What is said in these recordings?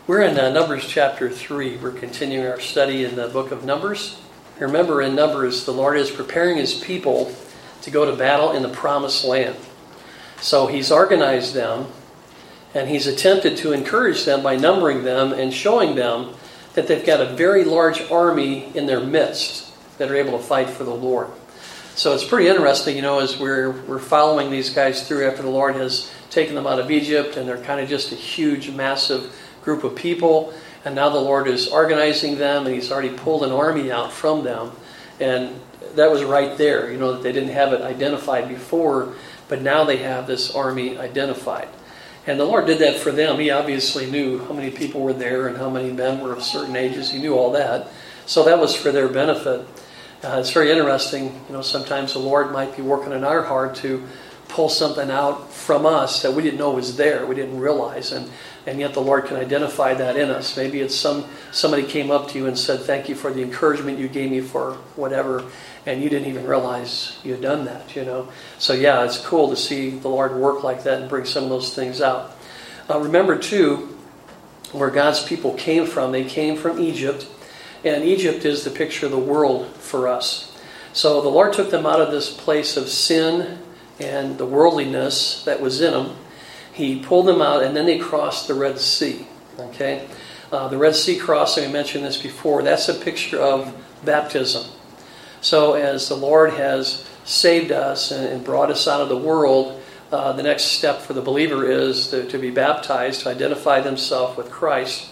We're in Numbers chapter 3. We're continuing our study in the book of Numbers. Remember, in Numbers, the Lord is preparing His people to go to battle in the Promised Land. So He's organized them, and He's attempted to encourage them by numbering them and showing them that they've got a very large army in their midst that are able to fight for the Lord. So it's pretty interesting, as we're following these guys through after the Lord has taken them out of Egypt, and they're kind of just a huge, massive group of people, and now the Lord is organizing them, and He's already pulled an army out from them, and that was right there, that they didn't have it identified before, but now they have this army identified. And the Lord did that for them. He obviously knew how many people were there and how many men were of certain ages. He knew all that, so that was for their benefit. It's very interesting, sometimes the Lord might be working in our heart to pull something out from us that we didn't know was there, we didn't realize, and yet the Lord can identify that in us. Maybe it's somebody came up to you and said, thank you for the encouragement you gave me for whatever, and you didn't even realize you had done that, So yeah, it's cool to see the Lord work like that and bring some of those things out. Remember too, where God's people came from. They came from Egypt, and Egypt is the picture of the world for us. So the Lord took them out of this place of sin and the worldliness that was in them. He pulled them out, and then they crossed the Red Sea. Okay, the Red Sea crossing, I mentioned this before, that's a picture of baptism. So as the Lord has saved us and brought us out of the world, the next step for the believer is to be baptized, to identify themselves with Christ.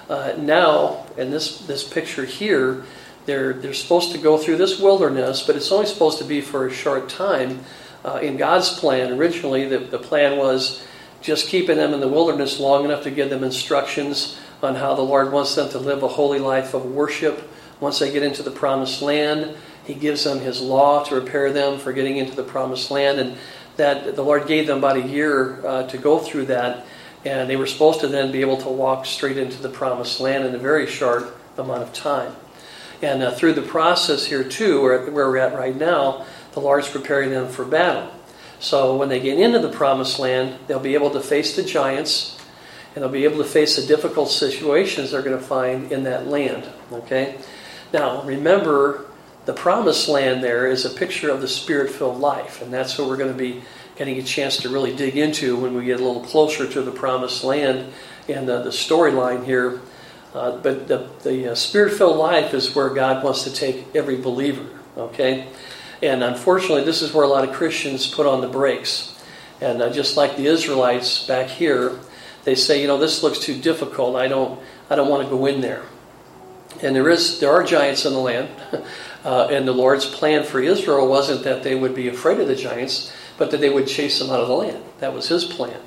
Now, in this picture here, they're supposed to go through this wilderness, but it's only supposed to be for a short time. In God's plan, originally, the plan was just keeping them in the wilderness long enough to give them instructions on how the Lord wants them to live a holy life of worship. Once they get into the Promised Land, He gives them His law to prepare them for getting into the Promised Land, and that the Lord gave them about a year to go through that, and they were supposed to then be able to walk straight into the Promised Land in a very short amount of time. And through the process here too, where we're at right now, the Lord's preparing them for battle. So when they get into the Promised Land, they'll be able to face the giants, and they'll be able to face the difficult situations they're going to find in that land. Okay? Now, remember, the Promised Land there is a picture of the Spirit-filled life, and that's what we're going to be getting a chance to really dig into when we get a little closer to the Promised Land and the storyline here. But the Spirit-filled life is where God wants to take every believer. Okay? And unfortunately, this is where a lot of Christians put on the brakes. And just like the Israelites back here, they say, this looks too difficult. I don't want to go in there. And there are giants in the land. And the Lord's plan for Israel wasn't that they would be afraid of the giants, but that they would chase them out of the land. That was His plan.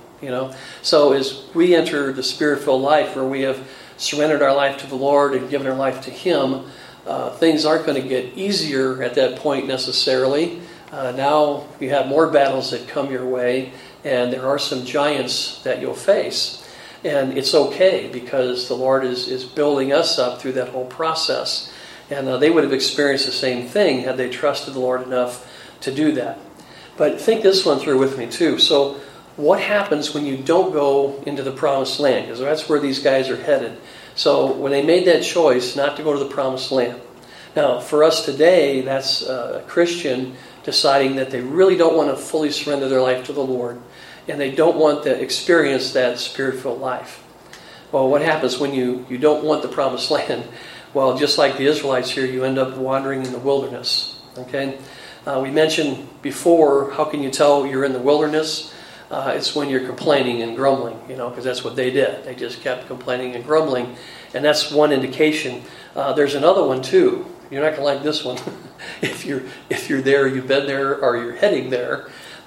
So as we enter the Spirit-filled life, where we have surrendered our life to the Lord and given our life to Him, things aren't going to get easier at that point necessarily. Now you have more battles that come your way, and there are some giants that you'll face. And it's okay, because the Lord is building us up through that whole process. And they would have experienced the same thing had they trusted the Lord enough to do that. But think this one through with me too. So what happens when you don't go into the Promised Land? Because that's where these guys are headed. So when they made that choice not to go to the Promised Land. Now, for us today, that's a Christian deciding that they really don't want to fully surrender their life to the Lord, and they don't want to experience that Spirit-filled life. Well, what happens when you don't want the Promised Land? Well, just like the Israelites here, you end up wandering in the wilderness. Okay? We mentioned before, how can you tell you're in the wilderness? It's when you're complaining and grumbling, because that's what they did. They just kept complaining and grumbling, and that's one indication. There's another one too. You're not going to like this one. If you're there, you've been there, or you're heading there,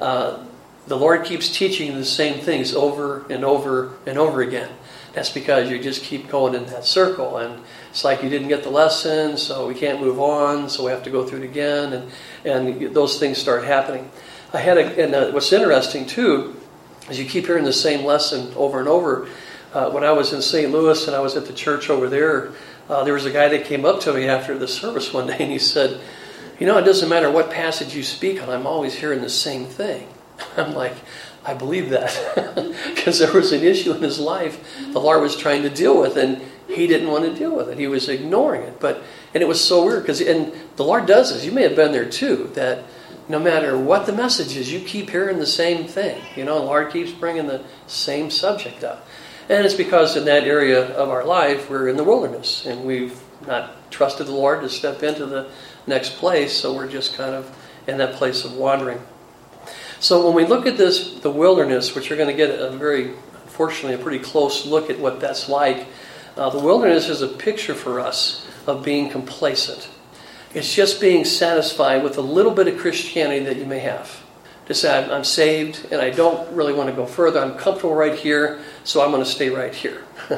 the Lord keeps teaching the same things over and over and over again. That's because you just keep going in that circle, and it's like you didn't get the lesson, so we can't move on, so we have to go through it again, and those things start happening. What's interesting too is you keep hearing the same lesson over and over. When I was in St. Louis and I was at the church over there, there was a guy that came up to me after the service one day, and he said, it doesn't matter what passage you speak on, I'm always hearing the same thing. I'm like, I believe that because there was an issue in his life the Lord was trying to deal with, and he didn't want to deal with it. He was ignoring it. And it was so weird and the Lord does this. You may have been there too, that no matter what the message is, you keep hearing the same thing. The Lord keeps bringing the same subject up. And it's because in that area of our life, we're in the wilderness, and we've not trusted the Lord to step into the next place, so we're just kind of in that place of wandering. So when we look at the wilderness, which you're going to get unfortunately, a pretty close look at what that's like, the wilderness is a picture for us of being complacent. It's just being satisfied with a little bit of Christianity that you may have. To say, I'm saved and I don't really want to go further. I'm comfortable right here, so I'm going to stay right here.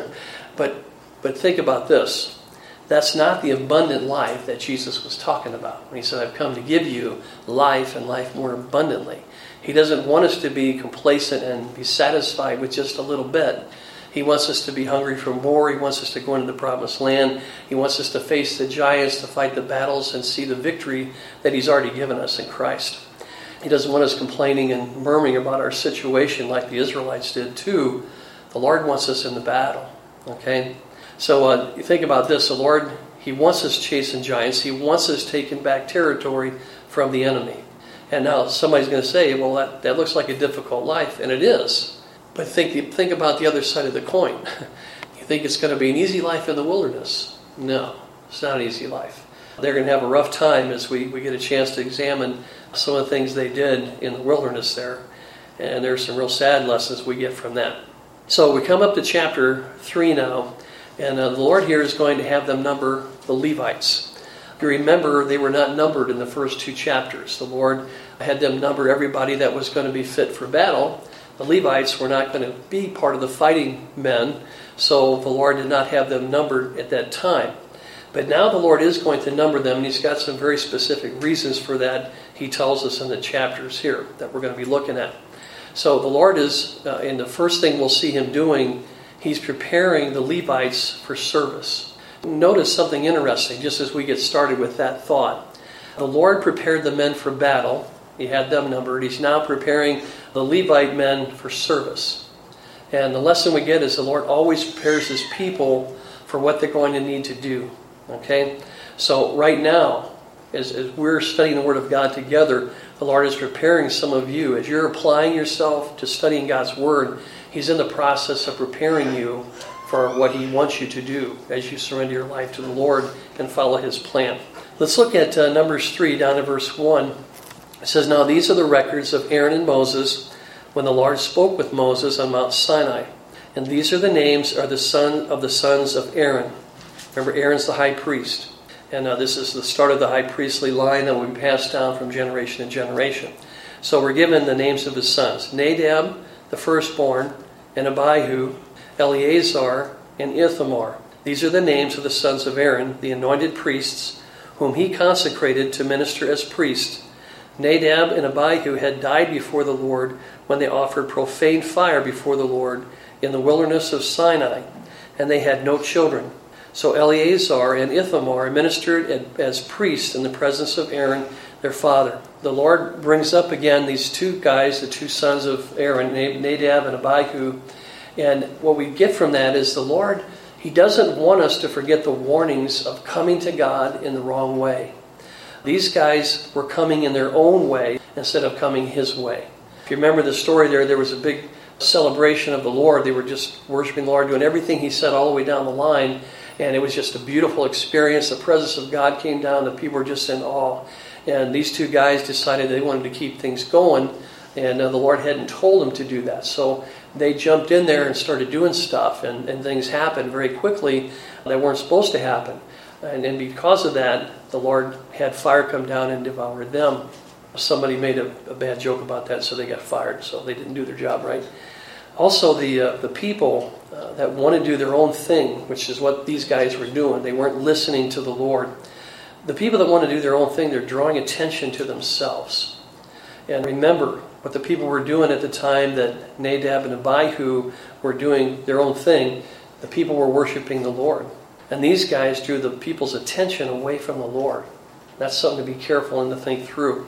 But think about this. That's not the abundant life that Jesus was talking about when he said, I've come to give you life and life more abundantly. He doesn't want us to be complacent and be satisfied with just a little bit. He wants us to be hungry for more. He wants us to go into the promised land. He wants us to face the giants, to fight the battles, and see the victory that he's already given us in Christ. He doesn't want us complaining and murmuring about our situation like the Israelites did too. The Lord wants us in the battle. Okay? So you think about this. The Lord, he wants us chasing giants. He wants us taking back territory from the enemy. And now somebody's going to say, well, that looks like a difficult life. And it is. But think about the other side of the coin. You think it's going to be an easy life in the wilderness? No, it's not an easy life. They're going to have a rough time as we get a chance to examine some of the things they did in the wilderness there. And there's some real sad lessons we get from that. So we come up to chapter 3 now. And the Lord here is going to have them number the Levites. You remember, they were not numbered in the first 2 chapters. The Lord had them number everybody that was going to be fit for battle. The Levites were not going to be part of the fighting men, so the Lord did not have them numbered at that time. But now the Lord is going to number them, and he's got some very specific reasons for that. He tells us in the chapters here that we're going to be looking at. So the Lord is, in the first thing we'll see him doing, he's preparing the Levites for service. Notice something interesting, just as we get started with that thought. The Lord prepared the men for battle. He had them numbered. He's now preparing the Levite men for service. And the lesson we get is the Lord always prepares his people for what they're going to need to do. Okay? So right now, as we're studying the Word of God together, the Lord is preparing some of you. As you're applying yourself to studying God's Word, he's in the process of preparing you for what he wants you to do as you surrender your life to the Lord and follow his plan. Let's look at Numbers 3 down to verse 1. It says, Now these are the records of Aaron and Moses when the Lord spoke with Moses on Mount Sinai. And these are the names of the sons of Aaron. Remember, Aaron's the high priest. And this is the start of the high priestly line that will be passed down from generation to generation. So we're given the names of his sons. Nadab, the firstborn, and Abihu, Eleazar, and Ithamar. These are the names of the sons of Aaron, the anointed priests, whom he consecrated to minister as priests. Nadab and Abihu had died before the Lord when they offered profane fire before the Lord in the wilderness of Sinai, and they had no children. So Eleazar and Ithamar ministered as priests in the presence of Aaron, their father. The Lord brings up again these 2 guys, the 2 sons of Aaron, Nadab and Abihu. And what we get from that is the Lord, he doesn't want us to forget the warnings of coming to God in the wrong way. These guys were coming in their own way instead of coming his way. If you remember the story there was a big celebration of the Lord. They were just worshiping the Lord, doing everything he said all the way down the line. And it was just a beautiful experience. The presence of God came down. The people were just in awe. And these 2 guys decided they wanted to keep things going. And the Lord hadn't told them to do that. So they jumped in there and started doing stuff. And things happened very quickly that weren't supposed to happen. And because of that, the Lord had fire come down and devour them. Somebody made a bad joke about that, so they got fired. So they didn't do their job right. Also, the people that want to do their own thing, which is what these guys were doing, they weren't listening to the Lord. The people that want to do their own thing, they're drawing attention to themselves. And remember what the people were doing at the time that Nadab and Abihu were doing their own thing. The people were worshiping the Lord. And these guys drew the people's attention away from the Lord. That's something to be careful and to think through.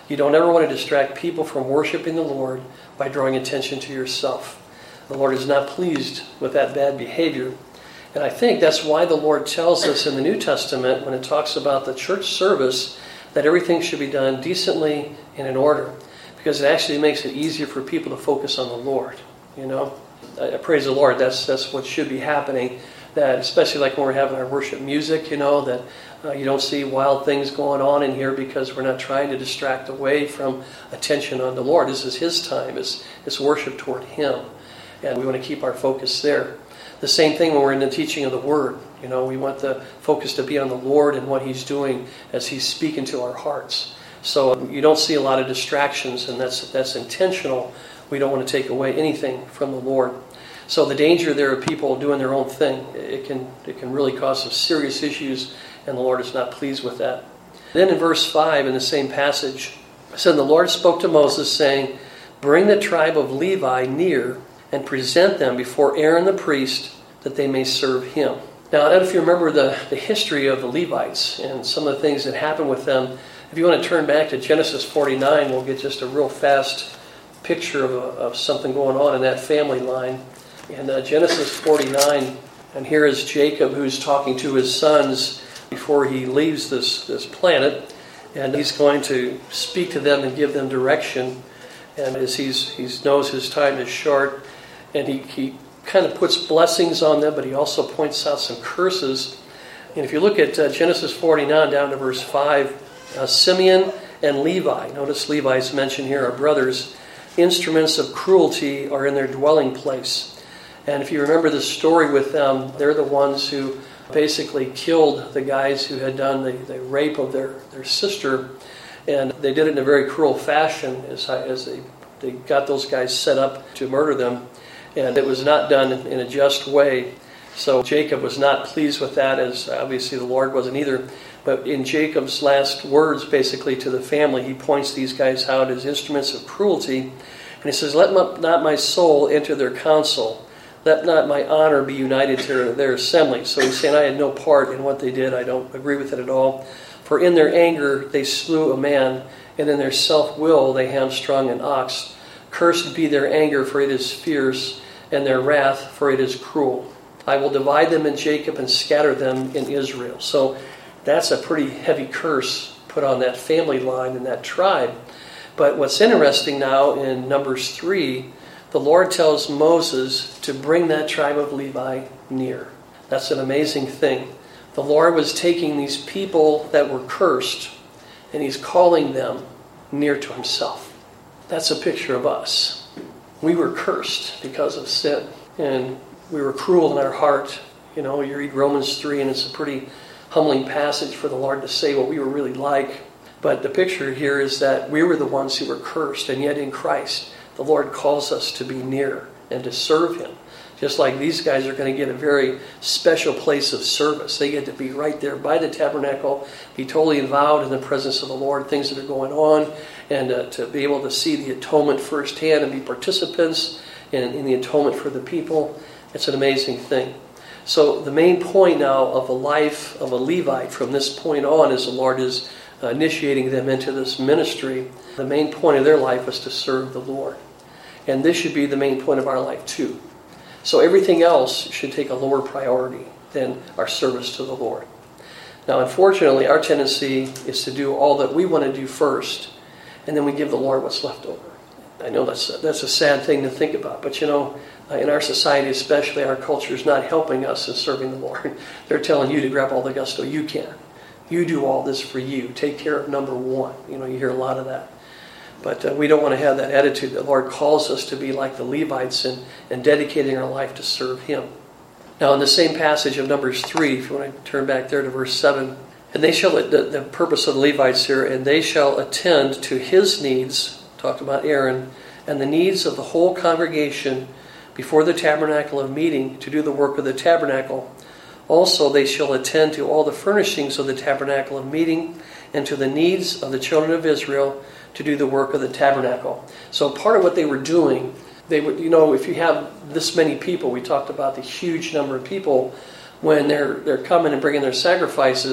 You don't ever want to distract people from worshiping the Lord by drawing attention to yourself. The Lord is not pleased with that bad behavior. And I think that's why the Lord tells us in the New Testament, when it talks about the church service, that everything should be done decently and in order. Because it actually makes it easier for people to focus on the Lord. You know, I praise the Lord. That's what should be happening. That especially like when we're having our worship music, you know, that you don't see wild things going on in here because we're not trying to distract away from attention on the Lord. This is His time. It's worship toward Him. And we want to keep our focus there. The same thing when we're in the teaching of the Word. You know, we want the focus to be on the Lord and what He's doing as He's speaking to our hearts. So you don't see a lot of distractions, and that's intentional. We don't want to take away anything from the Lord. So the danger there of people doing their own thing, it can really cause some serious issues, and the Lord is not pleased with that. Then in verse 5 in the same passage, it said, "The Lord spoke to Moses, saying, Bring the tribe of Levi near, and present them before Aaron the priest, that they may serve him." Now, I don't know if you remember the history of the Levites and some of the things that happened with them. If you want to turn back to Genesis 49, we'll get just a real fast picture of something going on in that family line. In Genesis 49, and here is Jacob who's talking to his sons before he leaves this planet, and he's going to speak to them and give them direction. And as he knows his time is short, and he kind of puts blessings on them, but he also points out some curses. And if you look at Genesis 49 down to verse 5, Simeon and Levi, notice Levi's mentioned here, are brothers, instruments of cruelty are in their dwelling place. And if you remember the story with them, they're the ones who basically killed the guys who had done the rape of their sister. And they did it in a very cruel fashion as they got those guys set up to murder them. And it was not done in a just way. So Jacob was not pleased with that, as obviously the Lord wasn't either. But in Jacob's last words, basically, to the family, he points these guys out as instruments of cruelty. And he says, "Let not my soul enter their council. Let not my honor be united to their assembly." So he's saying, I had no part in what they did. I don't agree with it at all. "For in their anger they slew a man, and in their self-will they hamstrung an ox. Cursed be their anger, for it is fierce, and their wrath, for it is cruel. I will divide them in Jacob and scatter them in Israel." So that's a pretty heavy curse put on that family line and that tribe. But what's interesting now in Numbers 3, the Lord tells Moses to bring that tribe of Levi near. That's an amazing thing. The Lord was taking these people that were cursed, and He's calling them near to Himself. That's a picture of us. We were cursed because of sin, and we were cruel in our heart. You know, you read Romans 3, and it's a pretty humbling passage for the Lord to say what we were really like. But the picture here is that we were the ones who were cursed, and yet in Christ, the Lord calls us to be near and to serve Him. Just like these guys are going to get a very special place of service. They get to be right there by the tabernacle, be totally involved in the presence of the Lord, things that are going on, and to be able to see the atonement firsthand and be participants in the atonement for the people. It's an amazing thing. So the main point now of the life of a Levite from this point on, as the Lord is initiating them into this ministry, the main point of their life is to serve the Lord. And this should be the main point of our life too. So everything else should take a lower priority than our service to the Lord. Now, unfortunately, our tendency is to do all that we want to do first, and then we give the Lord what's left over. I know that's a sad thing to think about, but you know, in our society especially, our culture is not helping us in serving the Lord. They're telling you to grab all the gusto you can. You do all this for you. Take care of number one. You know, you hear a lot of that. But we don't want to have that attitude. The Lord calls us to be like the Levites and dedicating our life to serve Him. Now, in the same passage of Numbers 3, if you want to turn back there to verse 7, and they shall, the purpose of the Levites here, and they shall attend to his needs, talked about Aaron, and the needs of the whole congregation before the tabernacle of meeting to do the work of the tabernacle. Also they shall attend to all the furnishings of the tabernacle of meeting and to the needs of the children of Israel to do the work of the tabernacle. So part of what they were doing, they would, you know, if you have this many people, we talked about the huge number of people, when they're coming and bringing their sacrifices,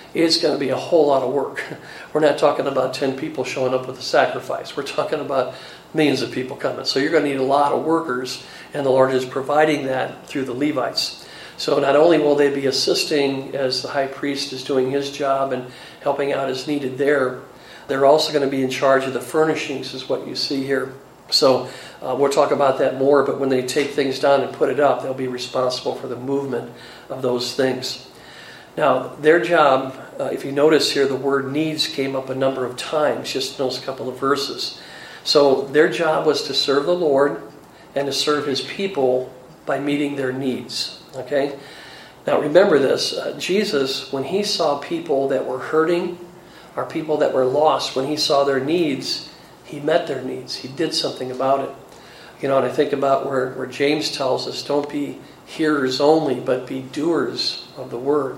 it's going to be a whole lot of work. We're not talking about 10 people showing up with a sacrifice. We're talking about millions of people coming. So you're going to need a lot of workers, and the Lord is providing that through the Levites. So not only will they be assisting as the high priest is doing his job and helping out as needed there, they're also going to be in charge of the furnishings, is what you see here. So we'll talk about that more, but when they take things down and put it up, they'll be responsible for the movement of those things. Now, their job, if you notice here, the word needs came up a number of times, just in those couple of verses. So their job was to serve the Lord and to serve his people by meeting their needs. Okay? Now remember this, Jesus, when he saw people that were hurting, or people that were lost, when he saw their needs, he met their needs. He did something about it. And I think about where James tells us, don't be hearers only, but be doers of the word.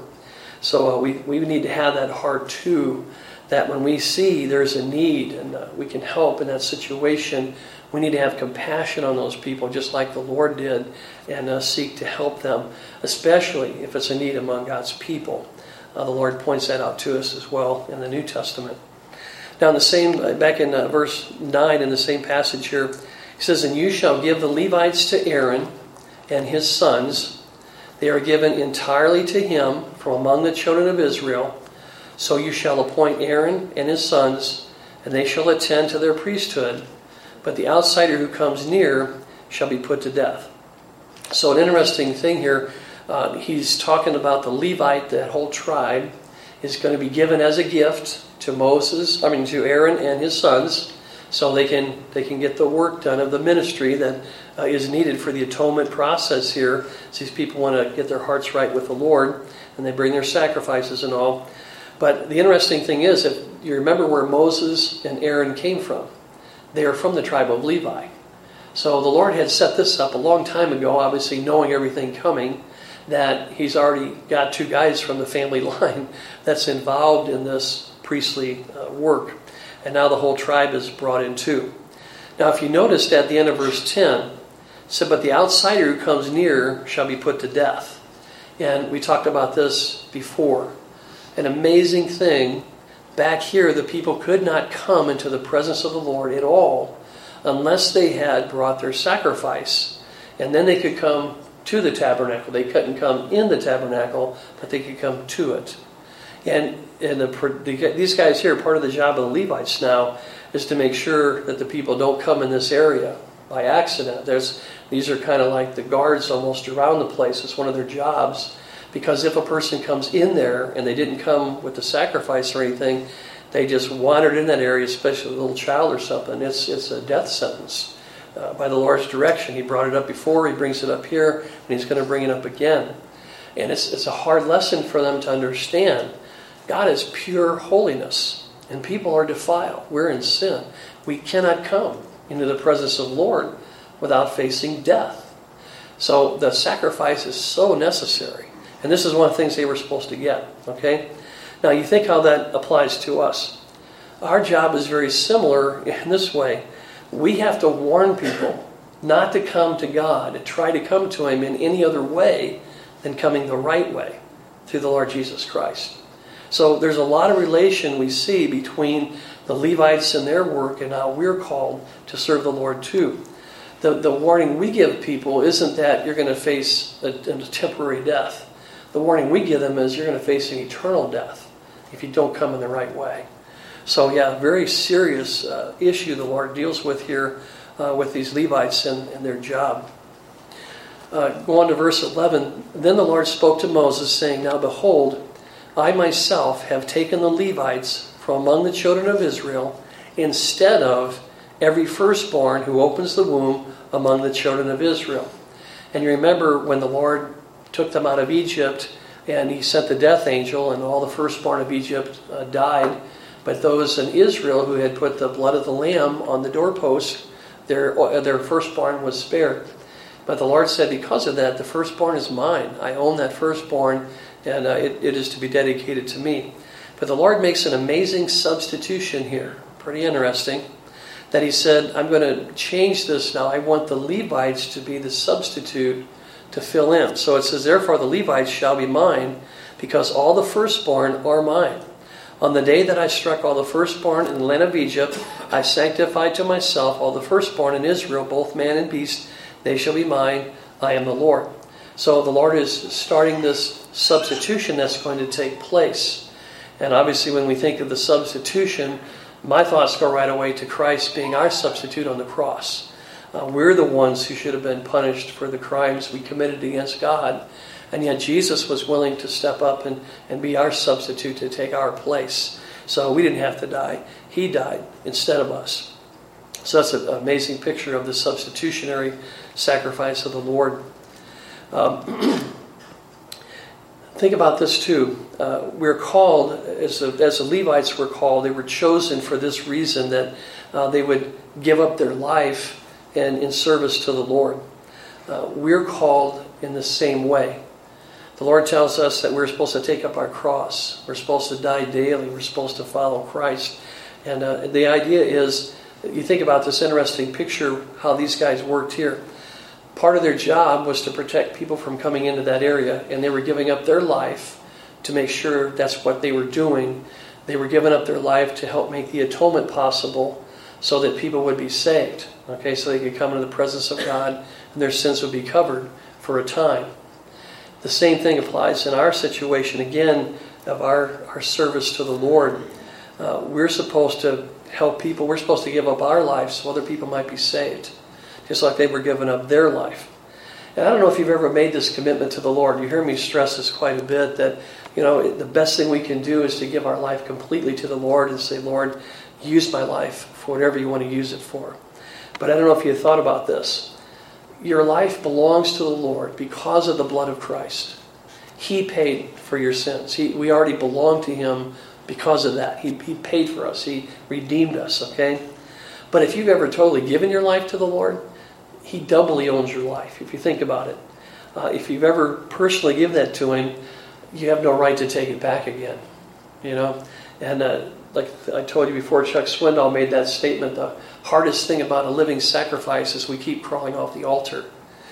So we need to have that heart too, that when we see there's a need and we can help in that situation, we need to have compassion on those people just like the Lord did, and seek to help them, especially if it's a need among God's people. The Lord points that out to us as well in the New Testament. Now in the same, back in verse 9 in the same passage here, he says, "And you shall give the Levites to Aaron and his sons. They are given entirely to him from among the children of Israel. So you shall appoint Aaron and his sons, and they shall attend to their priesthood. But the outsider who comes near shall be put to death." So an interesting thing here, he's talking about the Levite, that whole tribe, is going to be given as a gift to to Aaron and his sons, so they can get the work done of the ministry that is needed for the atonement process here. So these people want to get their hearts right with the Lord, and they bring their sacrifices and all. But the interesting thing is, if you remember where Moses and Aaron came from, they are from the tribe of Levi. So the Lord had set this up a long time ago, obviously knowing everything coming, that he's already got 2 guys from the family line that's involved in this priestly work. And now the whole tribe is brought in too. Now if you noticed at the end of verse 10, it said, "But the outsider who comes near shall be put to death." And we talked about this before. An amazing thing, back here the people could not come into the presence of the Lord at all unless they had brought their sacrifice. And then they could come to the tabernacle. They couldn't come in the tabernacle, but they could come to it. And these guys here, part of the job of the Levites now is to make sure that the people don't come in this area by accident. These are kind of like the guards almost around the place. It's one of their jobs. Because if a person comes in there and they didn't come with the sacrifice or anything, they just wandered in that area, especially a little child or something, it's a death sentence. By the Lord's direction. He brought it up before, he brings it up here, and he's going to bring it up again. And it's a hard lesson for them to understand. God is pure holiness, and people are defiled. We're in sin. We cannot come into the presence of the Lord without facing death. So the sacrifice is so necessary. And this is one of the things they were supposed to get. Okay? Now you think how that applies to us. Our job is very similar in this way. We have to warn people not to come to God, to try to come to Him in any other way than coming the right way, through the Lord Jesus Christ. So there's a lot of relation we see between the Levites and their work and how we're called to serve the Lord too. The warning we give people isn't that you're going to face a temporary death. The warning we give them is you're going to face an eternal death if you don't come in the right way. So yeah, very serious issue the Lord deals with here with these Levites and their job. Go on to verse 11. "Then the Lord spoke to Moses, saying, Now behold, I myself have taken the Levites from among the children of Israel, instead of every firstborn who opens the womb among the children of Israel." And you remember when the Lord took them out of Egypt, and He sent the death angel, and all the firstborn of Egypt died. But those in Israel who had put the blood of the lamb on the doorpost, their firstborn was spared. But the Lord said, because of that, the firstborn is mine. I own that firstborn, and it is to be dedicated to me. But the Lord makes an amazing substitution here. Pretty interesting. That He said, I'm going to change this now. I want the Levites to be the substitute to fill in. So it says, therefore the Levites shall be mine, because all the firstborn are mine. On the day that I struck all the firstborn in the land of Egypt, I sanctified to myself all the firstborn in Israel, both man and beast. They shall be mine. I am the Lord. So the Lord is starting this substitution that's going to take place. And obviously when we think of the substitution, my thoughts go right away to Christ being our substitute on the cross. We're the ones who should have been punished for the crimes we committed against God. And yet Jesus was willing to step up and be our substitute to take our place. So we didn't have to die. He died instead of us. So that's an amazing picture of the substitutionary sacrifice of the Lord. Think about this too. We're called, as the Levites were called, they were chosen for this reason, that they would give up their life and in service to the Lord. We're called in the same way. The Lord tells us that we're supposed to take up our cross. We're supposed to die daily. We're supposed to follow Christ. And the idea is, you think about this interesting picture, how these guys worked here. Part of their job was to protect people from coming into that area, and they were giving up their life to make sure that's what they were doing. They were giving up their life to help make the atonement possible so that people would be saved. Okay, so they could come into the presence of God and their sins would be covered for a time. The same thing applies in our situation, again, of our service to the Lord. We're supposed to help people. We're supposed to give up our lives so other people might be saved, just like they were giving up their life. And I don't know if you've ever made this commitment to the Lord. You hear me stress this quite a bit, that the best thing we can do is to give our life completely to the Lord and say, Lord, use my life for whatever you want to use it for. But I don't know if you thought about this. Your life belongs to the Lord because of the blood of Christ. He paid for your sins. We already belong to Him because of that. He paid for us. He redeemed us, okay? But if you've ever totally given your life to the Lord, He doubly owns your life, if you think about it. If you've ever personally given that to Him, you have no right to take it back again. And like I told you before, Chuck Swindoll made that statement, the hardest thing about a living sacrifice is we keep crawling off the altar.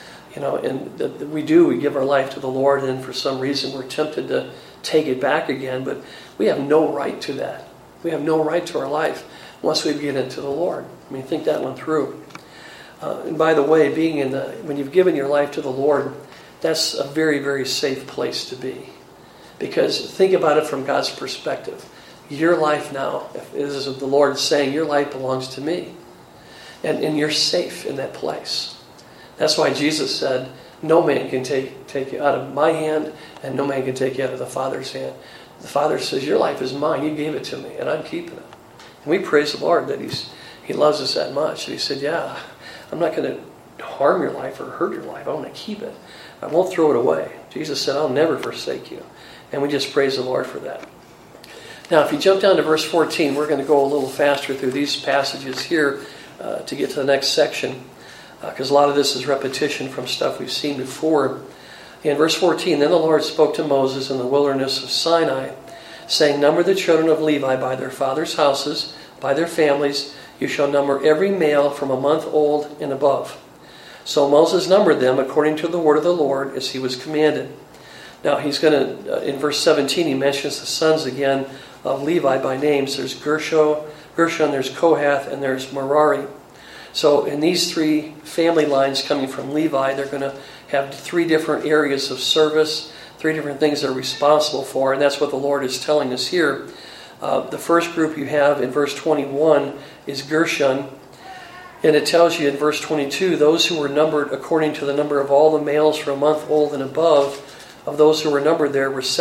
And we give our life to the Lord, and for some reason we're tempted to take it back again, but we have no right to that. We have no right to our life once we get into the Lord. Think that one through. And by the way, when you've given your life to the Lord, that's a very, very safe place to be. Because think about it from God's perspective. Your life now, as the Lord is saying, your life belongs to me. And you're safe in that place. That's why Jesus said, no man can take you out of my hand, and no man can take you out of the Father's hand. The Father says, your life is mine. You gave it to me, and I'm keeping it. And we praise the Lord that He loves us that much. And He said, yeah, I'm not going to harm your life or hurt your life. I want to keep it. I won't throw it away. Jesus said, I'll never forsake you. And we just praise the Lord for that. Now, if you jump down to verse 14, we're going to go a little faster through these passages here to get to the next section, because a lot of this is repetition from stuff we've seen before. In verse 14, then the Lord spoke to Moses in the wilderness of Sinai, saying, number the children of Levi by their fathers' houses, by their families. You shall number every male from a month old and above. So Moses numbered them according to the word of the Lord as he was commanded. Now he's going to, in verse 17, he mentions the sons again of Levi by names. There's Gershon, there's Kohath, and there's Merari. So in these three family lines coming from Levi, they're going to have three different areas of service, three different things they're responsible for, and that's what the Lord is telling us here. The first group you have in verse 21 is Gershon, and it tells you in verse 22, those who were numbered according to the number of all the males from a month old and above, of those who were numbered there were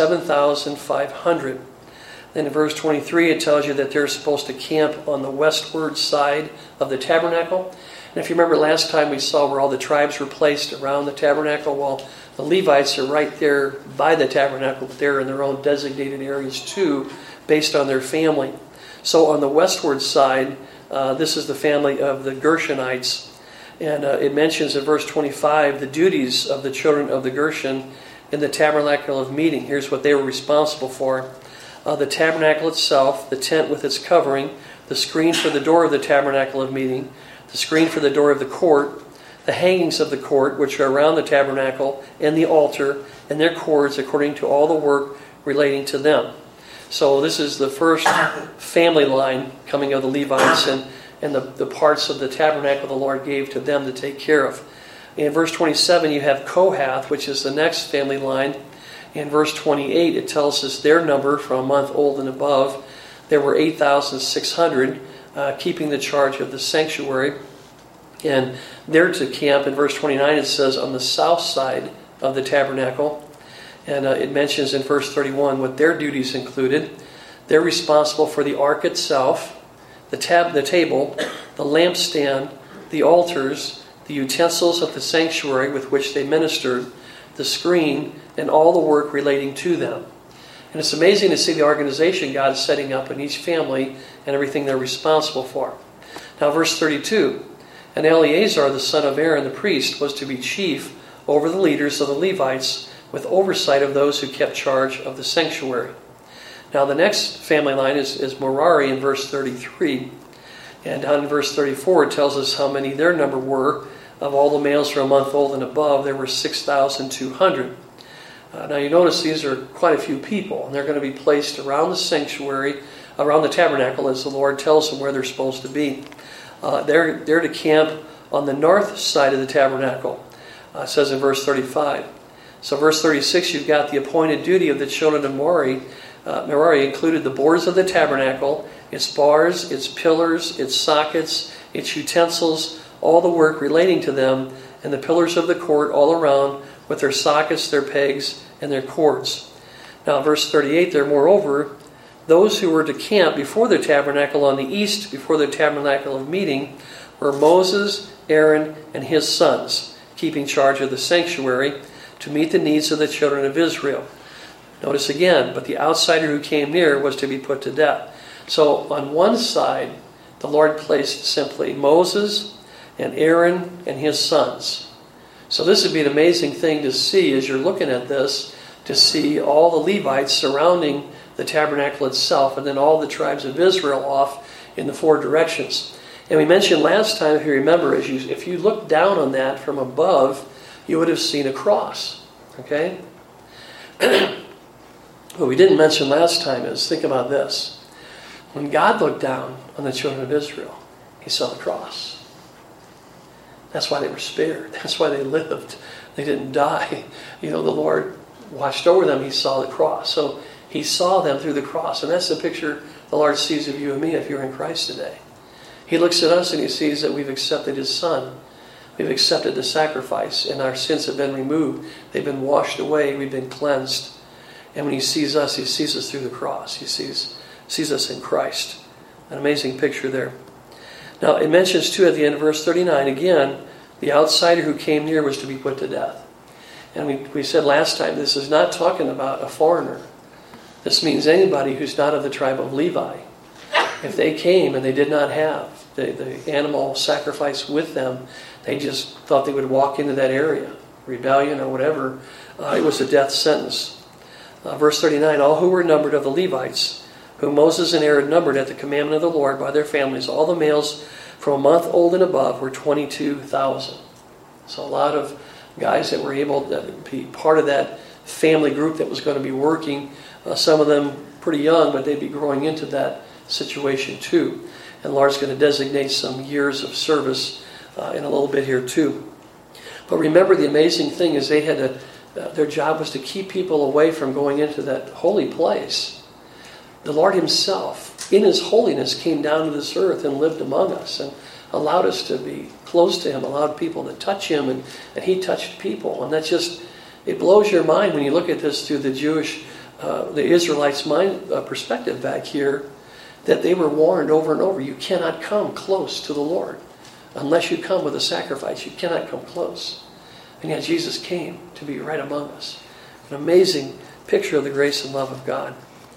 7,500. Then in verse 23 it tells you that they're supposed to camp on the westward side of the tabernacle. And if you remember last time we saw where all the tribes were placed around the tabernacle, well, the Levites are right there by the tabernacle, but they're in their own designated areas too, based on their family. So on the westward side, this is the family of the Gershonites. And it mentions in verse 25 the duties of the children of the Gershon in the tabernacle of meeting. Here's what they were responsible for. The tabernacle itself, the tent with its covering, the screen for the door of the tabernacle of meeting, the screen for the door of the court, the hangings of the court, which are around the tabernacle, and the altar, and their cords, according to all the work relating to them. So this is the first family line coming of the Levites and the parts of the tabernacle the Lord gave to them to take care of. In verse 27, you have Kohath, which is the next family line. In verse 28, it tells us their number from a month old and above. There were 8,600 keeping the charge of the sanctuary. And they're to camp. In verse 29, it says on the south side of the tabernacle. And it mentions in verse 31 what their duties included. They're responsible for the ark itself, the table, the lampstand, the altars, the utensils of the sanctuary with which they ministered, the screen, and all the work relating to them. And it's amazing to see the organization God's setting up in each family and everything they're responsible for. Now verse 32, and Eleazar the son of Aaron the priest was to be chief over the leaders of the Levites with oversight of those who kept charge of the sanctuary. Now the next family line is Merari in verse 33. And on verse 34 it tells us how many their number were. Of all the males from a month old and above, there were 6,200. Now you notice these are quite a few people, and they're going to be placed around the sanctuary, around the tabernacle, as the Lord tells them where they're supposed to be. They're to camp on the north side of the tabernacle, it says in verse 35. So verse 36, you've got the appointed duty of the children of Merari. Merari included the boards of the tabernacle, its bars, its pillars, its sockets, its utensils, all the work relating to them, and the pillars of the court all around with their sockets, their pegs, and their cords. Now, verse 38, there moreover, those who were to camp before the tabernacle on the east, before the tabernacle of meeting, were Moses, Aaron, and his sons, keeping charge of the sanctuary to meet the needs of the children of Israel. Notice again, but the outsider who came near was to be put to death. So on one side, the Lord placed simply Moses and Aaron and his sons. So this would be an amazing thing to see as you're looking at this, to see all the Levites surrounding the tabernacle itself, and then all the tribes of Israel off in the four directions. And we mentioned last time, if you remember, if you look down on that from above, you would have seen a cross. Okay? What we didn't mention last time is, think about this. When God looked down on the children of Israel, he saw the cross. That's why they were spared. That's why they lived. They didn't die. The Lord watched over them. He saw the cross. So he saw them through the cross. And that's the picture the Lord sees of you and me if you're in Christ today. He looks at us and he sees that we've accepted his Son. We've accepted the sacrifice, and our sins have been removed. They've been washed away. We've been cleansed. And when he sees us through the cross. He sees us in Christ. An amazing picture there. Now, it mentions too at the end of verse 39, again, the outsider who came near was to be put to death. And we said last time, this is not talking about a foreigner. This means anybody who's not of the tribe of Levi. If they came and they did not have the animal sacrifice with them, they just thought they would walk into that area, rebellion or whatever, it was a death sentence. Verse 39, all who were numbered of the Levites, whom Moses and Aaron numbered at the commandment of the Lord by their families, all the males from a month old and above were 22,000. So a lot of guys that were able to be part of that family group that was going to be working, some of them pretty young, but they'd be growing into that situation too. And the Lord's going to designate some years of service in a little bit here too. But remember, the amazing thing is they had their job was to keep people away from going into that holy place. The Lord himself, in his holiness, came down to this earth and lived among us and allowed us to be close to him, allowed people to touch him, and he touched people. And that's just, it blows your mind when you look at this through the Jewish, the Israelites' mind perspective back here, that they were warned over and over, you cannot come close to the Lord. Unless you come with a sacrifice, you cannot come close. And yet Jesus came to be right among us. An amazing picture of the grace and love of God.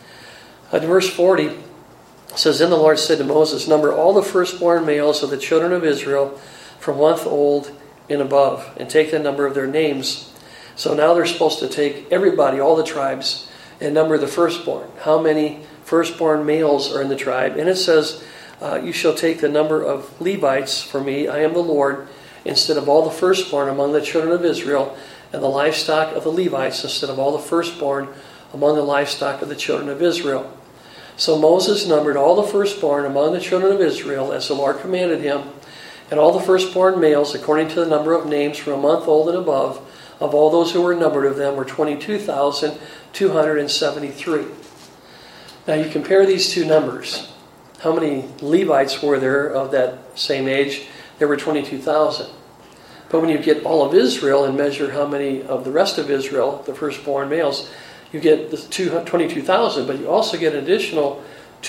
In verse 40, it says, Then the Lord said to Moses, Number all the firstborn males of the children of Israel from 1 month old and above, and take the number of their names. So now they're supposed to take everybody, all the tribes, and number the firstborn. How many firstborn males are in the tribe? And it says, You shall take the number of Levites for me, I am the Lord, instead of all the firstborn among the children of Israel, and the livestock of the Levites instead of all the firstborn among the livestock of the children of Israel. So Moses numbered all the firstborn among the children of Israel, as the Lord commanded him, and all the firstborn males, according to the number of names from a month old and above, of all those who were numbered of them, were 22,273. Now you compare these two numbers. How many Levites were there of that same age? There were 22,000. But when you get all of Israel and measure how many of the rest of Israel, the firstborn males, you get the 22,000, but you also get an additional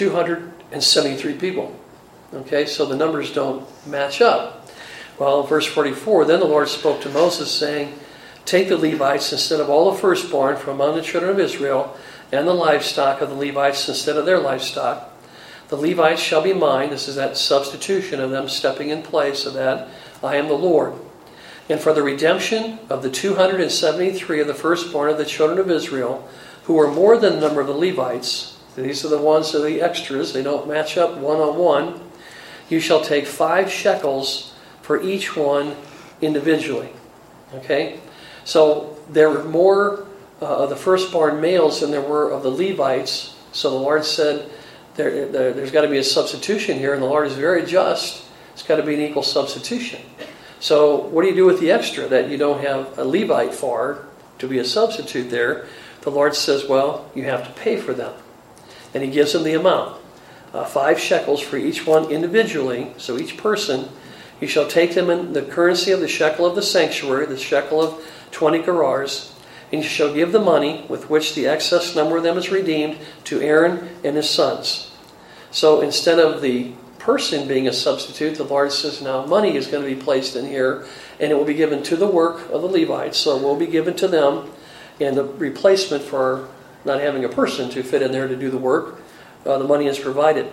273 people. Okay, so the numbers don't match up. Well, in verse 44, then the Lord spoke to Moses, saying, take the Levites instead of all the firstborn from among the children of Israel, and the livestock of the Levites instead of their livestock. The Levites shall be mine. This is that substitution of them stepping in place of that. I am the Lord. And for the redemption of the 273 of the firstborn of the children of Israel, who were more than the number of the Levites, these are the ones that are the extras, they don't match up one-on-one, you shall take 5 shekels for each one individually. Okay? So there were more of the firstborn males than there were of the Levites. So the Lord said, there's got to be a substitution here, and the Lord is very just. It's got to be an equal substitution. So what do you do with the extra that you don't have a Levite for to be a substitute there? The Lord says, well, you have to pay for them. And He gives them the amount. 5 shekels for each one individually. So each person, you shall take them in the currency of the shekel of the sanctuary, the shekel of 20 gerahs, and you shall give the money with which the excess number of them is redeemed to Aaron and his sons. So instead of the person being a substitute, the Lord says now money is going to be placed in here, and it will be given to the work of the Levites. So it will be given to them, and the replacement for not having a person to fit in there to do the work, the money is provided.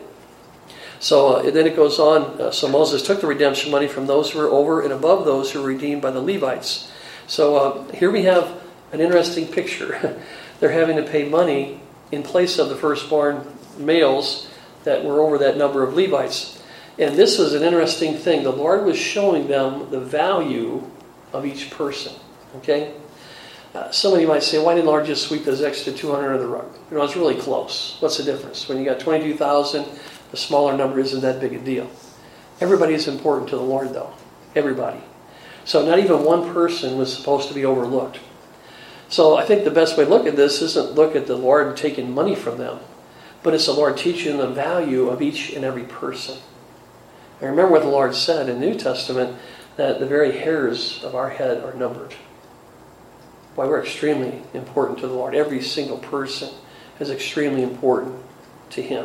So then it goes on. So Moses took the redemption money from those who were over and above those who were redeemed by the Levites. So here we have an interesting picture. They're having to pay money in place of the firstborn males that were over that number of Levites. And this was an interesting thing. The Lord was showing them the value of each person. Okay? Somebody might say, why didn't the Lord just sweep those extra 200 under the rug? You know, it's really close. What's the difference? When you got 22,000, the smaller number isn't that big a deal. Everybody is important to the Lord, though. Everybody. So not even one person was supposed to be overlooked. So I think the best way to look at this isn't look at the Lord taking money from them, but it's the Lord teaching the value of each and every person. And remember what the Lord said in the New Testament, that the very hairs of our head are numbered. Why, we're extremely important to the Lord. Every single person is extremely important to Him.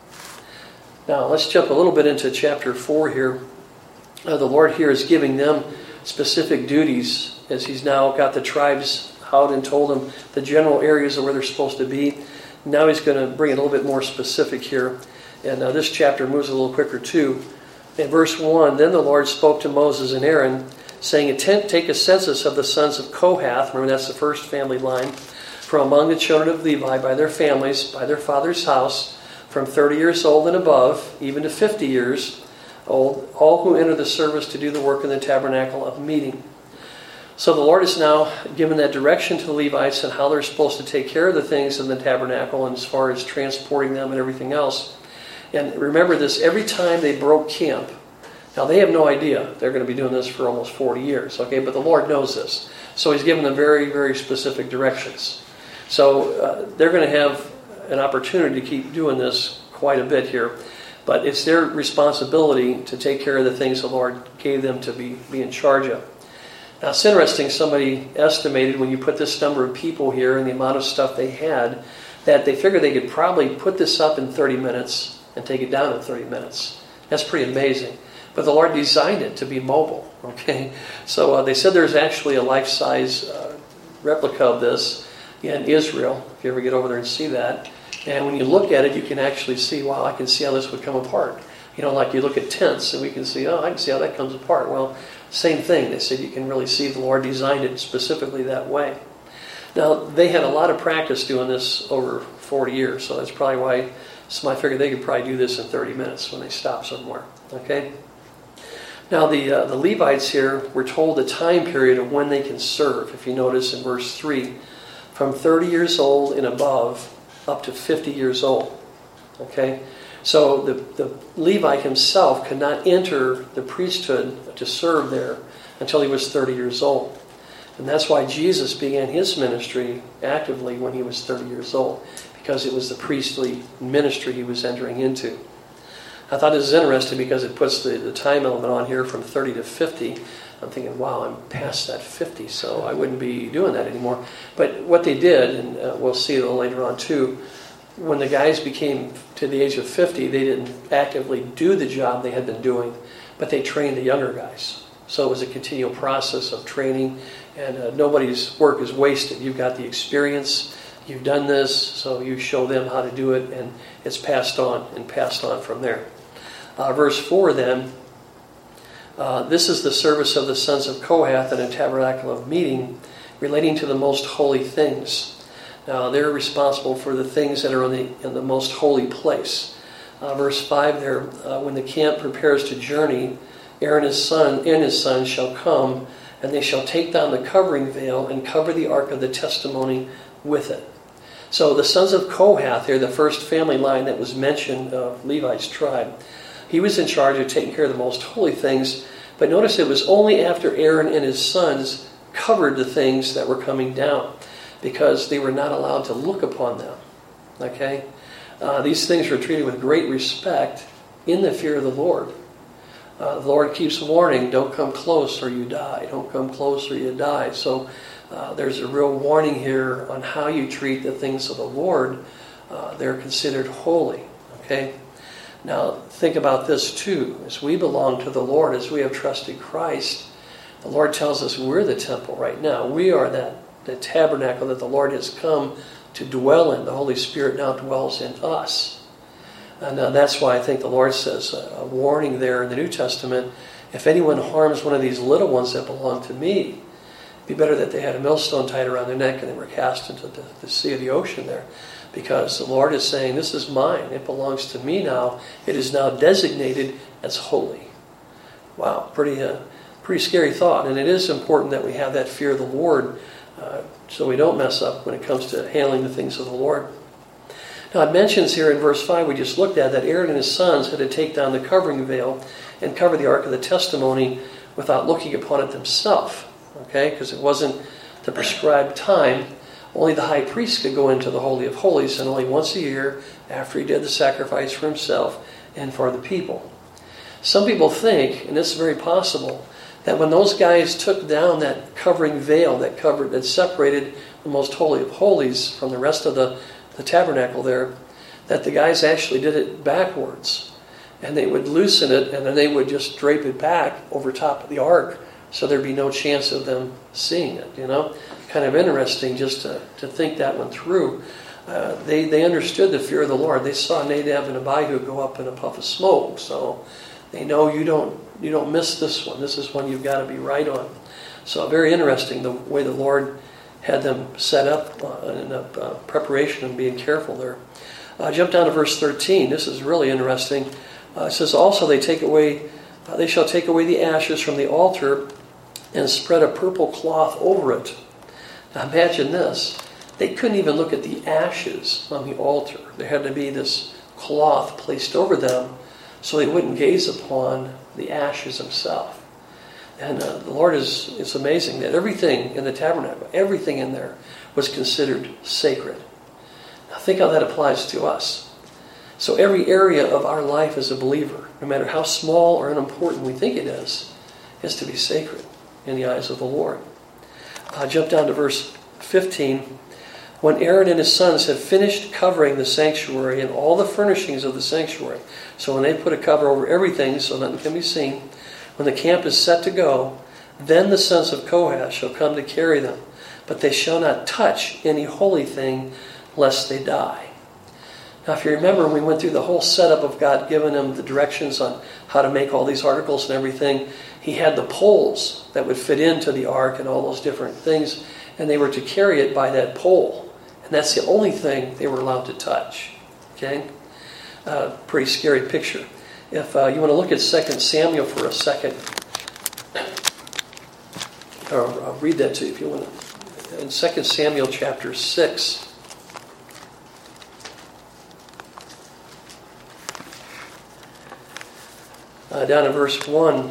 Now, let's jump a little bit into chapter 4 here. The Lord here is giving them specific duties as He's now got the tribes out and told them the general areas of where they're supposed to be. Now He's going to bring it a little bit more specific here. And this chapter moves a little quicker too. In verse 1, then the Lord spoke to Moses and Aaron, saying, take a census of the sons of Kohath. Remember, that's the first family line. From among the children of Levi, by their families, by their father's house, from 30 years old and above, even to 50 years old, all who enter the service to do the work in the tabernacle of meeting. So the Lord is now given that direction to the Levites and how they're supposed to take care of the things in the tabernacle, and as far as transporting them and everything else. And remember this, every time they broke camp, now they have no idea they're going to be doing this for almost 40 years, okay? But the Lord knows this. So He's given them very, very specific directions. So they're going to have an opportunity to keep doing this quite a bit here. But it's their responsibility to take care of the things the Lord gave them to be in charge of. Now it's interesting, somebody estimated when you put this number of people here and the amount of stuff they had, that they figured they could probably put this up in 30 minutes and take it down in 30 minutes. That's pretty amazing. But the Lord designed it to be mobile. Okay, so they said there's actually a life-size replica of this in Israel, if you ever get over there and see that. And when you look at it, you can actually see, wow, I can see how this would come apart. You know, like you look at tents, and we can see, I can see how that comes apart. Well, same thing. They said you can really see the Lord designed it specifically that way. Now, they had a lot of practice doing this over 40 years, so that's probably why somebody figured they could probably do this in 30 minutes when they stop somewhere. Okay? Now, the Levites here were told the time period of when they can serve. If you notice in verse 3, from 30 years old and above up to 50 years old. Okay? So the Levite himself could not enter the priesthood to serve there until he was 30 years old. And that's why Jesus began his ministry actively when he was 30 years old, because it was the priestly ministry he was entering into. I thought this is interesting because it puts the time element on here from 30 to 50. I'm thinking, wow, I'm past that 50, so I wouldn't be doing that anymore. But what they did, and we'll see a little later on too, when the guys became to the age of 50, they didn't actively do the job they had been doing, but they trained the younger guys. So it was a continual process of training, and nobody's work is wasted. You've got the experience, you've done this, so you show them how to do it, and it's passed on from there. Verse 4 then, this is the service of the sons of Kohath in a tabernacle of meeting relating to the most holy things. Now they're responsible for the things that are in the most holy place. Verse 5 there, when the camp prepares to journey, Aaron and his sons shall come, and they shall take down the covering veil and cover the ark of the testimony with it. So the sons of Kohath here, the first family line that was mentioned of Levi's tribe, he was in charge of taking care of the most holy things. But notice it was only after Aaron and his sons covered the things that were coming down, because they were not allowed to look upon them. Okay? These things were treated with great respect in the fear of the Lord. The Lord keeps warning, don't come close or you die. Don't come close or you die. So there's a real warning here on how you treat the things of the Lord. They're considered holy. Okay? Now think about this too. As we belong to the Lord, as we have trusted Christ, the Lord tells us we're the temple right now. We are the tabernacle that the Lord has come to dwell in. The Holy Spirit now dwells in us. And that's why I think the Lord says a warning there in the New Testament, if anyone harms one of these little ones that belong to me, it'd be better that they had a millstone tied around their neck and they were cast into the sea of the ocean there. Because the Lord is saying, this is mine. It belongs to me now. It is now designated as holy. Wow, pretty scary thought. And it is important that we have that fear of the Lord so we don't mess up when it comes to handling the things of the Lord. Now it mentions here in verse 5 we just looked at that Aaron and his sons had to take down the covering veil and cover the ark of the testimony without looking upon it themselves. Okay, because it wasn't the prescribed time. Only the high priest could go into the Holy of Holies, and only once a year after he did the sacrifice for himself and for the people. Some people think, and this is very possible, that when those guys took down that covering veil that separated the most holy of holies from the rest of the tabernacle there, that the guys actually did it backwards. And they would loosen it, and then they would just drape it back over top of the ark, so there'd be no chance of them seeing it, you know. Kind of interesting just to think that one through. They understood the fear of the Lord. They saw Nadab and Abihu go up in a puff of smoke, so they know you don't miss this one. This is one you've got to be right on. So very interesting the way the Lord had them set up in a preparation and being careful there. Jump down to verse 13. This is really interesting. It says, also they shall take away the ashes from the altar and spread a purple cloth over it. Now imagine this. They couldn't even look at the ashes on the altar. There had to be this cloth placed over them so they wouldn't gaze upon the ashes themselves. And the Lord it's amazing that everything in the tabernacle, everything in there was considered sacred. Now think how that applies to us. So every area of our life as a believer, no matter how small or unimportant we think it is to be sacred in the eyes of the Lord. Jump down to verse 15. When Aaron and his sons have finished covering the sanctuary and all the furnishings of the sanctuary, so when they put a cover over everything so nothing can be seen, when the camp is set to go, then the sons of Kohath shall come to carry them, but they shall not touch any holy thing lest they die. Now if you remember, we went through the whole setup of God giving them the directions on how to make all these articles and everything. He had the poles that would fit into the ark and all those different things, and they were to carry it by that pole. And that's the only thing they were allowed to touch. Okay? Pretty scary picture. If you want to look at 2 Samuel for a second, or I'll read that to you if you want to in 2 Samuel chapter 6. Down in verse 1,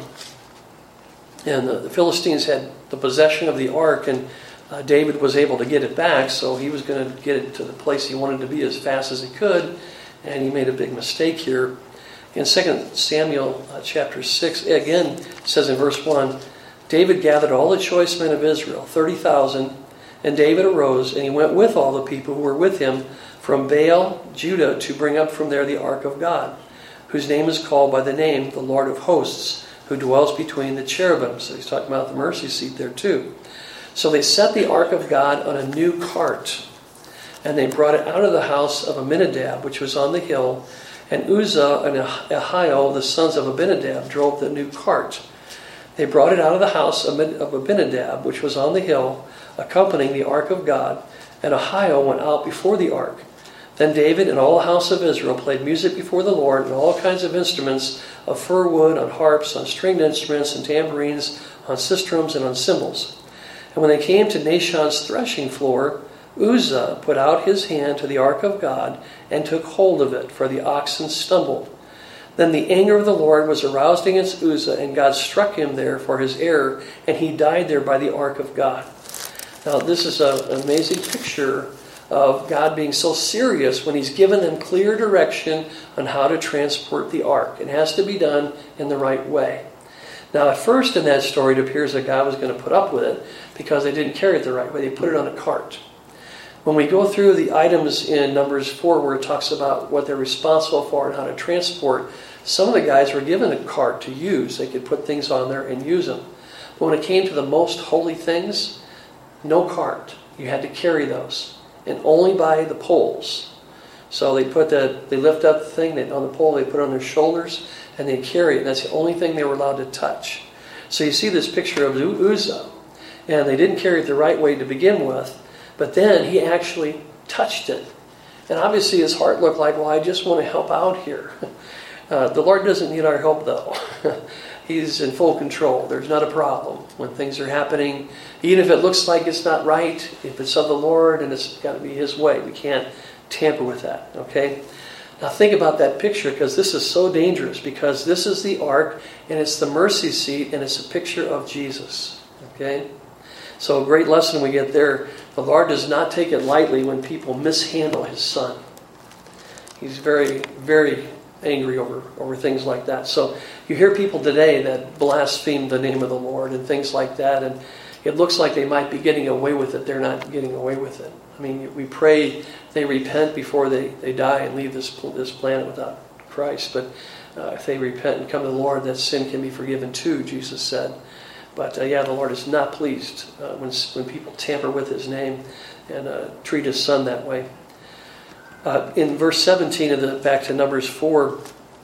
and the Philistines had the possession of the ark, and David was able to get it back, so he was going to get it to the place he wanted to be as fast as he could, and he made a big mistake here. In 2 Samuel chapter 6, again, it says in verse 1, David gathered all the choice men of Israel, 30,000, and David arose, and he went with all the people who were with him from Baal, Judah, to bring up from there the ark of God, whose name is called by the name, the Lord of hosts, who dwells between the cherubim. So he's talking about the mercy seat there too. So they set the ark of God on a new cart, and they brought it out of the house of Abinadab, which was on the hill, and Uzzah and Ahio, the sons of Abinadab, drove the new cart. They brought it out of the house of Abinadab, which was on the hill, accompanying the ark of God, and Ahio went out before the ark. Then David and all the house of Israel played music before the Lord, and all kinds of instruments of fir wood, on harps, on stringed instruments, and tambourines, on sistrums, and on cymbals. And when they came to Nashon's threshing floor, Uzzah put out his hand to the ark of God and took hold of it, for the oxen stumbled. Then the anger of the Lord was aroused against Uzzah, and God struck him there for his error, and he died there by the ark of God. Now this is an amazing picture of God being so serious when he's given them clear direction on how to transport the ark. It has to be done in the right way. Now at first in that story it appears that God was going to put up with it because they didn't carry it the right way. They put it on a cart. When we go through the items in Numbers 4 where it talks about what they're responsible for and how to transport, some of the guys were given a cart to use. They could put things on there and use them. But when it came to the most holy things, no cart. You had to carry those. And only by the poles. So they lift up the thing on the pole, they put it on their shoulders, and they carry it. And that's the only thing they were allowed to touch. So you see this picture of Uzzah, and they didn't carry it the right way to begin with, but then he actually touched it. And obviously his heart looked like, well, I just want to help out here. The Lord doesn't need our help, though. He's in full control. There's not a problem when things are happening. Even if it looks like it's not right, if it's of the Lord and it's got to be his way, we can't tamper with that. Okay? Now think about that picture, because this is so dangerous, because this is the ark and it's the mercy seat and it's a picture of Jesus. Okay? So a great lesson we get there. The Lord does not take it lightly when people mishandle his son. He's very, very angry over things like that. So you hear people today that blaspheme the name of the Lord and things like that, and it looks like they might be getting away with it. They're not getting away with it. I mean, we pray they repent before they die and leave this planet without Christ. But if they repent and come to the Lord, that sin can be forgiven too, Jesus said. But the Lord is not pleased when people tamper with his name and treat his son that way. In verse 17 back to Numbers 4,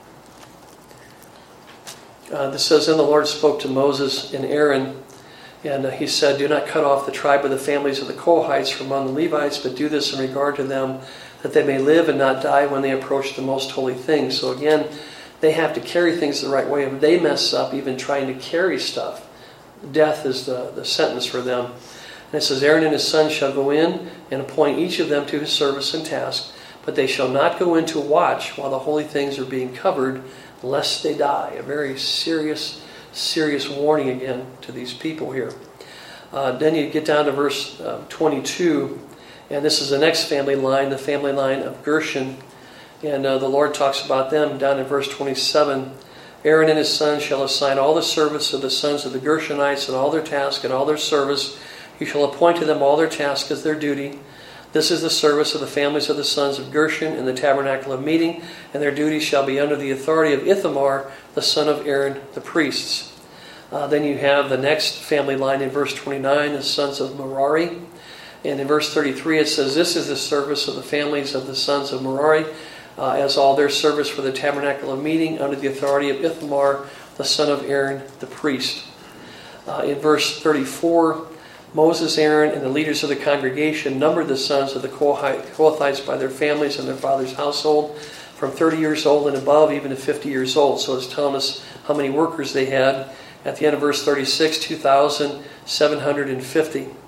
this says, Then the Lord spoke to Moses and Aaron, and he said, Do not cut off the tribe of the families of the Kohathites from among the Levites, but do this in regard to them, that they may live and not die when they approach the most holy things. So again, they have to carry things the right way. If they mess up even trying to carry stuff, death is the sentence for them. And it says, Aaron and his sons shall go in and appoint each of them to his service and task, but they shall not go in to watch while the holy things are being covered, lest they die. A very serious warning again to these people here. Then you get down to verse 22, and this is the next family line, the family line of Gershon. And the Lord talks about them down in verse 27. Aaron and his sons shall assign all the service of the sons of the Gershonites and all their task and all their service. You shall appoint to them all their task as their duty. This is the service of the families of the sons of Gershon in the tabernacle of meeting, and their duties shall be under the authority of Ithamar, the son of Aaron, the priests. Then you have the next family line in verse 29, the sons of Merari. And in verse 33 it says, This is the service of the families of the sons of Merari, as all their service for the tabernacle of meeting, under the authority of Ithamar, the son of Aaron, the priest. In verse 34, Moses, Aaron, and the leaders of the congregation numbered the sons of the Kohathites by their families and their father's household, from 30 years old and above, even to 50 years old. So it's telling us how many workers they had. At the end of verse 36, 2,750.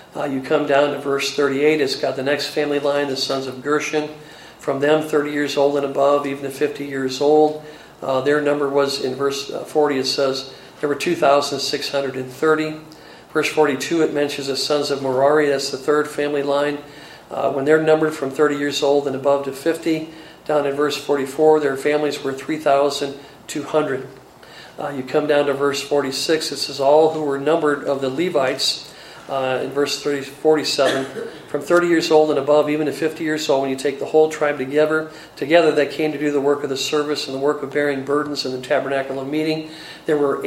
You come down to verse 38, it's got the next family line, the sons of Gershon. From them, 30 years old and above, even to 50 years old. Their number was, in verse 40, it says, there were 2,630. Verse 42, it mentions the sons of Merari, that's the third family line. When they're numbered from 30 years old and above to 50, down in verse 44, their families were 3,200. You come down to verse 46, it says, all who were numbered of the Levites, in verse 47, from 30 years old and above, even to 50 years old, when you take the whole tribe together that came to do the work of the service and the work of bearing burdens in the tabernacle of meeting, there were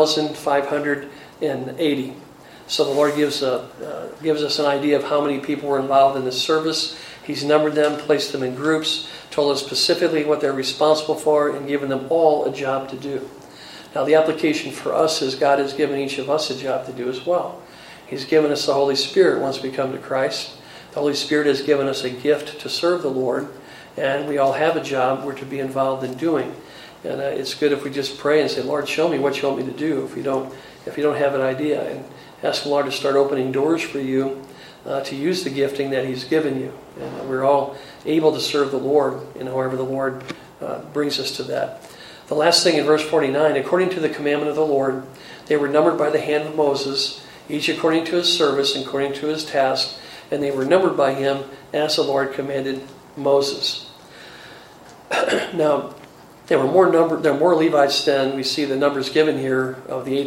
8,580. So the Lord gives us an idea of how many people were involved in this service. He's numbered them, placed them in groups, told us specifically what they're responsible for, and given them all a job to do. Now the application for us is God has given each of us a job to do as well. He's given us the Holy Spirit once we come to Christ. The Holy Spirit has given us a gift to serve the Lord, and we all have a job we're to be involved in doing. And it's good if we just pray and say, Lord, show me what you want me to do if you don't have an idea. And ask the Lord to start opening doors for you to use the gifting that He's given you. And we're all able to serve the Lord, however the Lord brings us to that. The last thing in verse 49, according to the commandment of the Lord, they were numbered by the hand of Moses, each according to his service and according to his task, and they were numbered by him as the Lord commanded Moses. Now, there are more Levites than we see the numbers given here of the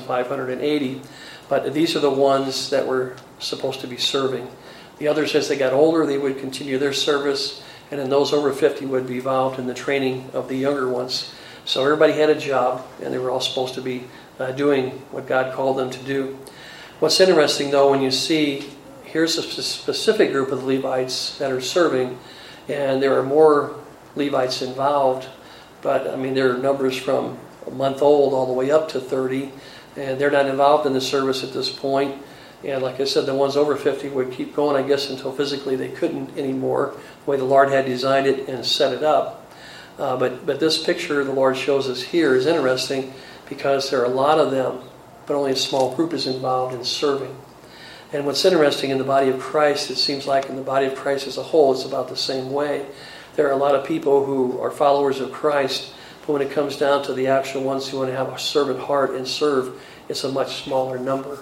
8,580, but these are the ones that were supposed to be serving. The others, as they got older, they would continue their service, and then those over 50 would be involved in the training of the younger ones. So everybody had a job, and they were all supposed to be doing what God called them to do. What's interesting, though, when you see, here's a specific group of the Levites that are serving, and there are more Levites involved, but, there are numbers from a month old all the way up to 30, and they're not involved in the service at this point. And like I said, the ones over 50 would keep going, I guess, until physically they couldn't anymore, the way the Lord had designed it and set it up. But this picture the Lord shows us here is interesting because there are a lot of them, but only a small group is involved in serving. And what's interesting in the body of Christ, it seems like in the body of Christ as a whole, it's about the same way. There are a lot of people who are followers of Christ, but when it comes down to the actual ones who want to have a servant heart and serve, it's a much smaller number.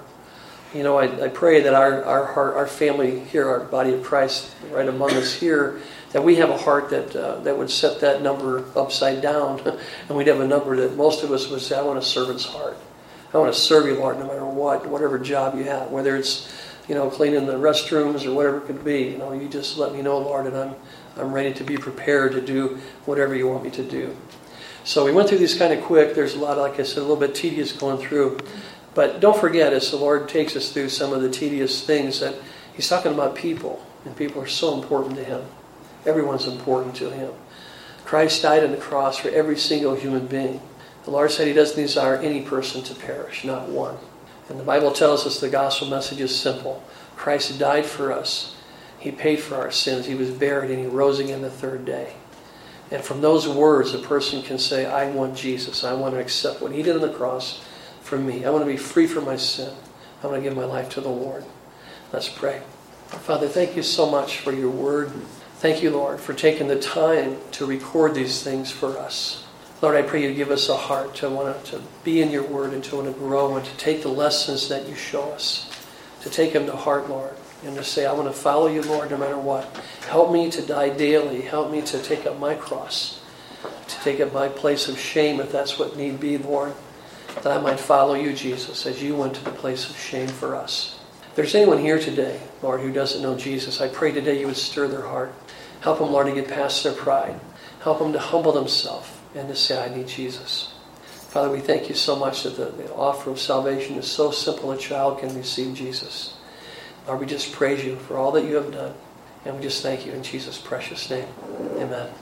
I pray that our family here, our body of Christ, right among us here, that we have a heart that would set that number upside down, and we'd have a number that most of us would say, I want a servant's heart. I want to serve you, Lord, no matter what, whatever job you have, whether it's, cleaning the restrooms or whatever it could be. You just let me know, Lord, and I'm ready to be prepared to do whatever you want me to do. So we went through these kind of quick. There's a lot, like I said, a little bit tedious going through. But don't forget, as the Lord takes us through some of the tedious things, that He's talking about people, and people are so important to Him. Everyone's important to Him. Christ died on the cross for every single human being. The Lord said He doesn't desire any person to perish, not one. And the Bible tells us the gospel message is simple. Christ died for us. He paid for our sins. He was buried and He rose again the third day. And from those words, a person can say, I want Jesus. I want to accept what He did on the cross for me. I want to be free from my sin. I want to give my life to the Lord. Let's pray. Father, thank you so much for your word. Thank you, Lord, for taking the time to record these things for us. Lord, I pray you give us a heart to want to be in your word and to want to grow and to take the lessons that you show us, to take them to heart, Lord, and to say, I want to follow you, Lord, no matter what. Help me to die daily. Help me to take up my cross, to take up my place of shame if that's what need be, Lord, that I might follow you, Jesus, as you went to the place of shame for us. If there's anyone here today, Lord, who doesn't know Jesus, I pray today you would stir their heart. Help them, Lord, to get past their pride. Help them to humble themselves and to say, I need Jesus. Father, we thank you so much that the offer of salvation is so simple a child can receive Jesus. Lord, we just praise you for all that you have done. And we just thank you in Jesus' precious name. Amen.